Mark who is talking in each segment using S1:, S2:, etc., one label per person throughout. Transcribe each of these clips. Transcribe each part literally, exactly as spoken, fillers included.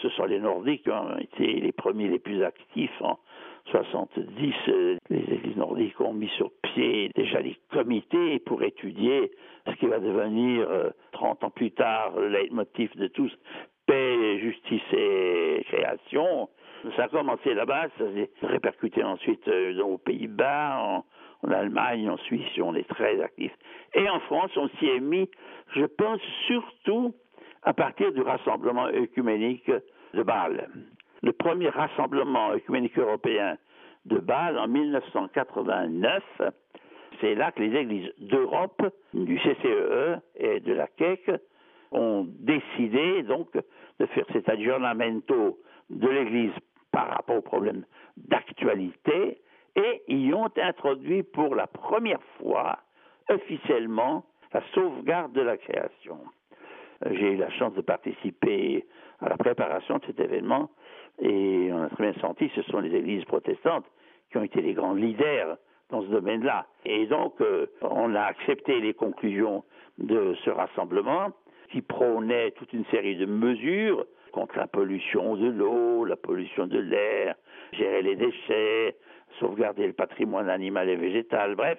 S1: Ce sont les Nordiques qui ont été les premiers, les plus actifs. En soixante-dix, les églises nordiques ont mis sur pied déjà des comités pour étudier ce qui va devenir, trente ans plus tard, le leitmotiv de tous, paix, justice et création. Ça a commencé là-bas, ça s'est répercuté ensuite aux Pays-Bas, en, en Allemagne, en Suisse, on est très actifs. Et en France, on s'y est mis, je pense, surtout à partir du rassemblement œcuménique de Bâle. Le premier rassemblement œcuménique européen de Bâle en mille neuf cent quatre-vingt-neuf, c'est là que les églises d'Europe, du C C E E et de la C E C, ont décidé donc de faire cet aggiornamento de l'Église par rapport aux problèmes d'actualité et y ont introduit pour la première fois officiellement la sauvegarde de la création. J'ai eu la chance de participer à la préparation de cet événement et on a très bien senti que ce sont les églises protestantes qui ont été les grands leaders dans ce domaine-là. Et donc, euh, on a accepté les conclusions de ce rassemblement qui prônait toute une série de mesures contre la pollution de l'eau, la pollution de l'air, gérer les déchets, sauvegarder le patrimoine animal et végétal, bref.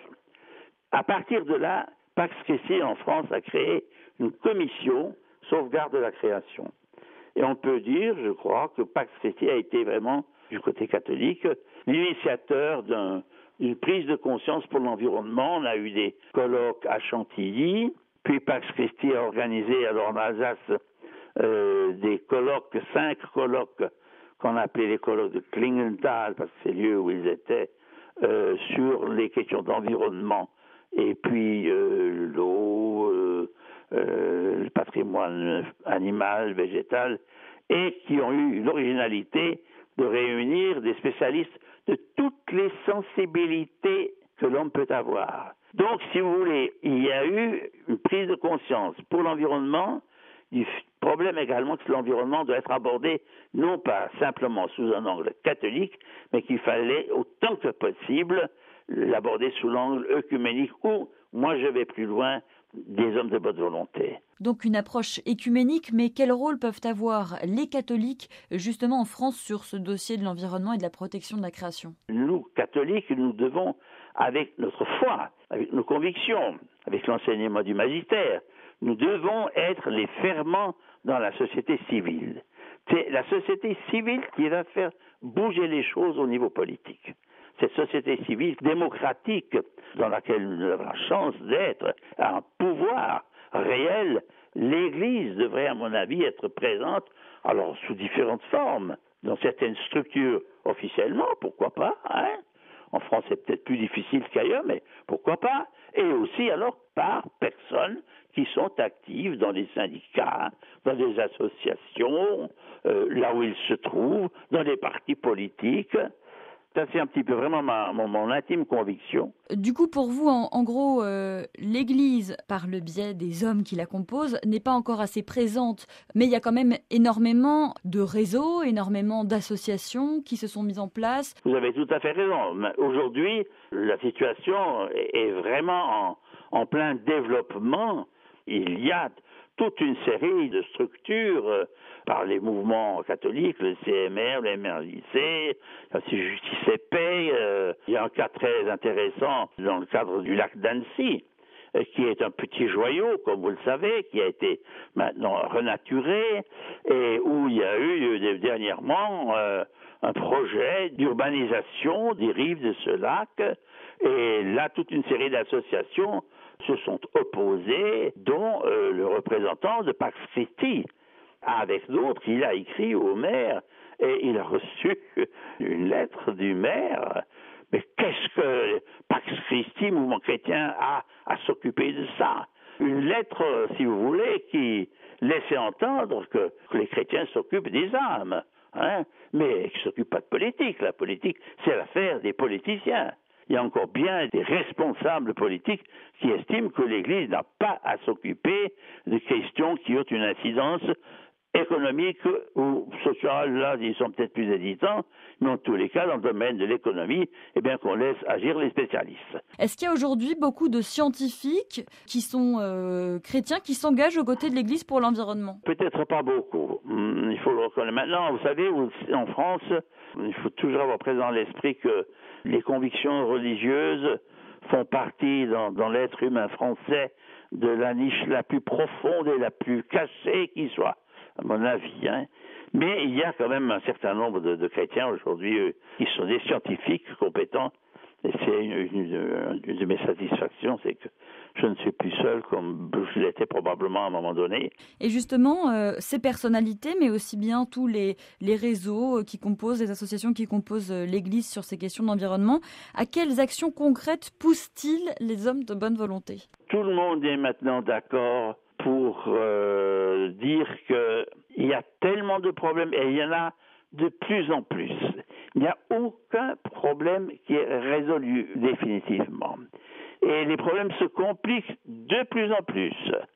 S1: À partir de là, Pax Christi en France a créé une commission sauvegarde de la création. Et on peut dire, je crois, que Pax Christi a été vraiment, du côté catholique, l'initiateur d'un, d'une prise de conscience pour l'environnement. On a eu des colloques à Chantilly, puis Pax Christi a organisé alors en Alsace euh, des colloques, cinq colloques qu'on appelait les colloques de Klingenthal, parce que c'est le lieu où ils étaient, euh, sur les questions d'environnement, et puis euh, l'eau, euh, euh, le patrimoine animal, végétal, et qui ont eu l'originalité de réunir des spécialistes de toutes les sensibilités que l'homme peut avoir. Donc, si vous voulez, il y a eu une prise de conscience pour l'environnement, du problème également que l'environnement doit être abordé non pas simplement sous un angle catholique, mais qu'il fallait autant que possible l'aborder sous l'angle œcuménique ou, moi je vais plus loin, des hommes de bonne volonté.
S2: Donc une approche écuménique, mais quel rôle peuvent avoir les catholiques justement en France sur ce dossier de l'environnement et de la protection de la création ?
S1: Nous, catholiques, nous devons, avec notre foi, avec nos convictions, avec l'enseignement du magistère, nous devons être les ferments dans la société civile. C'est la société civile qui va faire bouger les choses au niveau politique. Cette société civile démocratique dans laquelle nous avons la chance d'être, a un pouvoir réel. L'Église devrait, à mon avis, être présente, alors sous différentes formes, dans certaines structures officiellement, pourquoi pas, hein? En France, c'est peut-être plus difficile qu'ailleurs, mais pourquoi pas? Et aussi, alors, par personnes qui sont actives dans les syndicats, dans des associations, euh, là où ils se trouvent, dans les partis politiques. Ça, c'est un petit peu vraiment ma, mon, mon intime conviction.
S2: Du coup, pour vous, en, en gros, euh, l'Église, par le biais des hommes qui la composent, n'est pas encore assez présente. Mais il y a quand même énormément de réseaux, énormément d'associations qui se sont mises en place.
S1: Vous avez tout à fait raison. Aujourd'hui, la situation est vraiment en, en plein développement. Il y a toute une série de structures euh, par les mouvements catholiques, le C M R, le M R J C, aussi Justice et Paix. Euh, il y a un cas très intéressant dans le cadre du lac d'Annecy, euh, qui est un petit joyau, comme vous le savez, qui a été maintenant renaturé, et où il y a eu euh, dernièrement euh, un projet d'urbanisation des rives de ce lac, et là, toute une série d'associations se sont opposés, dont euh, le représentant de Pax Christi. Avec d'autres, il a écrit au maire et il a reçu une lettre du maire. Mais qu'est-ce que Pax Christi, mouvement chrétien, a à s'occuper de ça? Une lettre, si vous voulez, qui laissait entendre que, que les chrétiens s'occupent des âmes, hein, mais qui ne s'occupent pas de politique. La politique, c'est l'affaire des politiciens. Il y a encore bien des responsables politiques qui estiment que l'Église n'a pas à s'occuper de questions qui ont une incidence économique ou social, là, ils sont peut-être plus hésitants, mais en tous les cas, dans le domaine de l'économie, eh bien, qu'on laisse agir les spécialistes.
S2: Est-ce qu'il y a aujourd'hui beaucoup de scientifiques qui sont euh, chrétiens, qui s'engagent aux côtés de l'Église pour l'environnement?
S1: Peut-être pas beaucoup. Il faut le reconnaître. Maintenant, vous savez, en France, il faut toujours avoir présent à l'esprit que les convictions religieuses font partie dans, dans l'être humain français de la niche la plus profonde et la plus cachée qui soit, à mon avis. Hein. Mais il y a quand même un certain nombre de, de chrétiens aujourd'hui euh, qui sont des scientifiques compétents. Et c'est une, une, une de mes satisfactions, c'est que je ne suis plus seul comme je l'étais probablement à un moment donné.
S2: Et justement, euh, ces personnalités, mais aussi bien tous les, les réseaux qui composent, les associations qui composent l'Église sur ces questions d'environnement, à quelles actions concrètes poussent-ils les hommes de bonne volonté?
S1: Tout le monde est maintenant d'accord pour euh, dire qu'il y a tellement de problèmes, et il y en a de plus en plus. Il n'y a aucun problème qui est résolu définitivement. Et les problèmes se compliquent de plus en plus.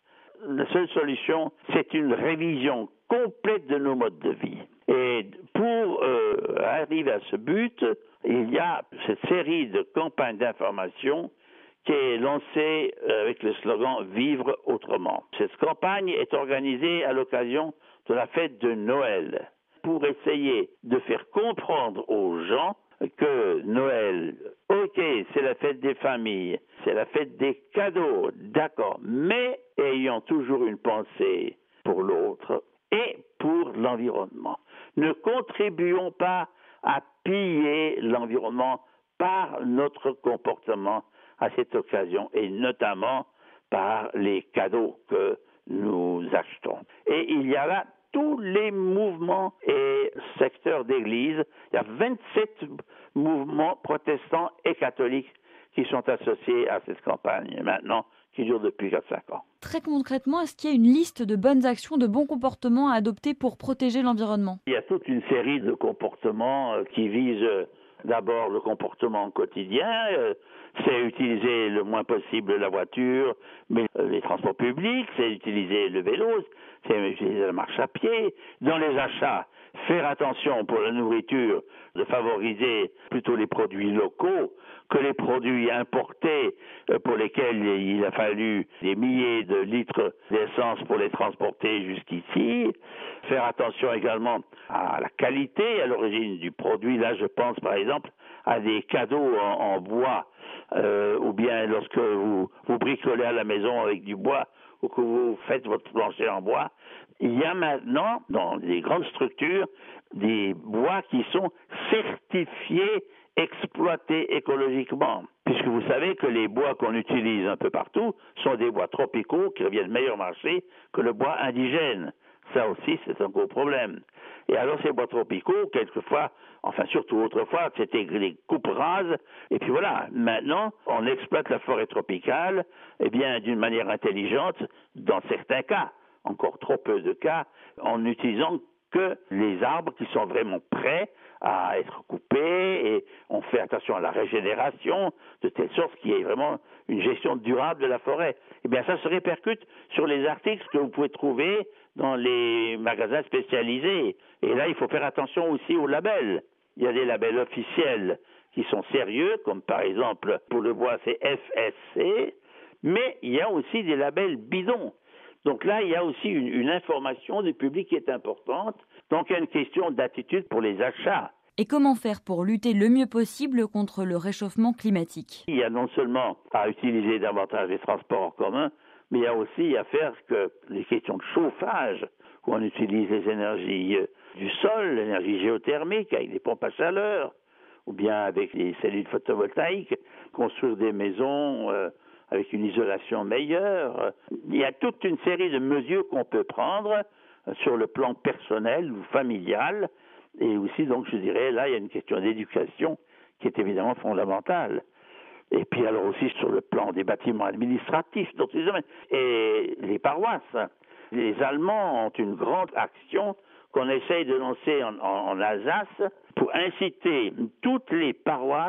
S1: La seule solution, c'est une révision complète de nos modes de vie. Et pour euh, arriver à ce but, il y a cette série de campagnes d'information qui est lancée avec le slogan « Vivre autrement ». Cette campagne est organisée à l'occasion de la fête de Noël, pour essayer de faire comprendre aux gens que Noël, ok, c'est la fête des familles, c'est la fête des cadeaux, d'accord, mais ayant toujours une pensée pour l'autre et pour l'environnement. Ne contribuons pas à piller l'environnement par notre comportement à cette occasion et notamment par les cadeaux que nous achetons. Et il y a là tous les mouvements et secteurs d'église. Il y a vingt-sept mouvements protestants et catholiques qui sont associés à cette campagne maintenant, qui dure depuis quatre à cinq ans.
S2: Très concrètement, est-ce qu'il y a une liste de bonnes actions, de bons comportements à adopter pour protéger l'environnement?
S1: Il y a toute une série de comportements qui visent d'abord le comportement quotidien, euh, c'est utiliser le moins possible la voiture, mais euh, les transports publics, c'est utiliser le vélo, c'est utiliser la marche à pied. Dans les achats, faire attention pour la nourriture, de favoriser plutôt les produits locaux que les produits importés euh, pour lesquels il a fallu des milliers de litres d'essence pour les transporter jusqu'ici. Faire attention également à la qualité, à l'origine du produit. Là, je pense par exemple à des cadeaux en, en bois, euh, ou bien lorsque vous, vous bricolez à la maison avec du bois, ou que vous faites votre plancher en bois. Il y a maintenant, dans les grandes structures, des bois qui sont certifiés, exploités écologiquement. Puisque vous savez que les bois qu'on utilise un peu partout sont des bois tropicaux qui reviennent meilleur marché que le bois indigène. Ça aussi, c'est un gros problème. Et alors, ces bois tropicaux, quelquefois, enfin surtout autrefois, c'était les coupes rases. Et puis voilà, maintenant, on exploite la forêt tropicale, eh bien, d'une manière intelligente, dans certains cas, encore trop peu de cas, en n'utilisant que les arbres qui sont vraiment prêts à être coupés, et on fait attention à la régénération, de telle sorte qu'il y ait vraiment une gestion durable de la forêt. Eh bien, ça se répercute sur les articles que vous pouvez trouver dans les magasins spécialisés. Et là, il faut faire attention aussi aux labels. Il y a des labels officiels qui sont sérieux, comme par exemple, pour le bois, c'est F S C, mais il y a aussi des labels bidons. Donc là, il y a aussi une, une information du public qui est importante. Donc il y a une question d'attitude pour les achats.
S2: Et comment faire pour lutter le mieux possible contre le réchauffement climatique? Il
S1: y a non seulement à utiliser davantage les transports en commun, mais il y a aussi à faire que les questions de chauffage, où on utilise les énergies du sol, l'énergie géothermique avec des pompes à chaleur, ou bien avec les cellules photovoltaïques, construire des maisons euh, avec une isolation meilleure. Il y a toute une série de mesures qu'on peut prendre sur le plan personnel ou familial. Et aussi, donc, je dirais, là, il y a une question d'éducation qui est évidemment fondamentale. Et puis, alors aussi, sur le plan des bâtiments administratifs, dans tous les domaines. Et les paroisses. Les Allemands ont une grande action qu'on essaye de lancer en, en, en Alsace pour inciter toutes les paroisses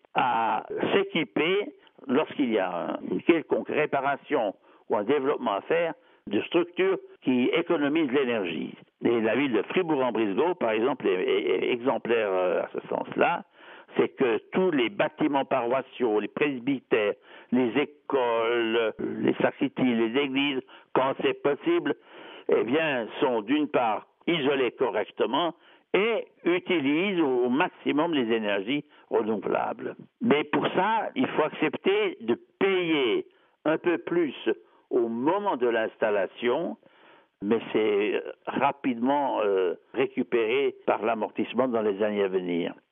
S1: à s'équiper, lorsqu'il y a une quelconque réparation ou un développement à faire, de structures qui économisent l'énergie. Et la ville de Fribourg-en-Brisgau, par exemple, est, est, est exemplaire à ce sens-là. C'est que tous les bâtiments paroissiaux, les presbytères, les écoles, les sacristies, les églises, quand c'est possible, eh bien, sont d'une part isolés correctement et utilisent au maximum les énergies renouvelables. Mais pour ça, il faut accepter de payer un peu plus au moment de l'installation, mais c'est rapidement euh, récupéré par l'amortissement dans les années à venir.